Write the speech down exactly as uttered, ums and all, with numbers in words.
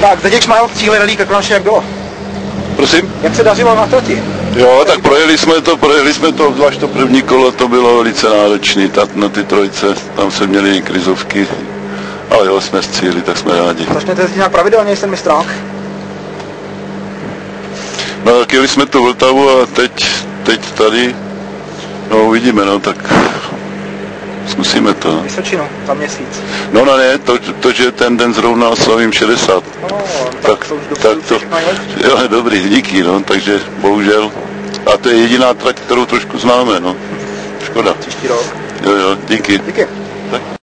Tak, Zdeněk Šmajl, cíle rally, jak konečně jak bylo? Prosím? Jak se dařilo na trati? Jo, tak projeli jsme to, projeli jsme to, zvlášť to první kolo, to bylo velice náročné, ta, na ty trojce, tam se měli i krizovky, ale jo, jsme z cíli, tak jsme rádi. Začnete jezdit nějak pravidelně, jsem mi strach. No tak jeli jsme tu Vltavu a teď, teď tady, no uvidíme, no tak zkusíme to. Vysočinu, za měsíc. No no ne, to, to že ten den zrovna oslavím šedesát. No, tak, tak to už tak to, jo, dobrý, díky, no, takže bohužel. A to je jediná trať, kterou trošku známe, no. Škoda. Příští rok. Jo, jo, díky. Díky. Tak.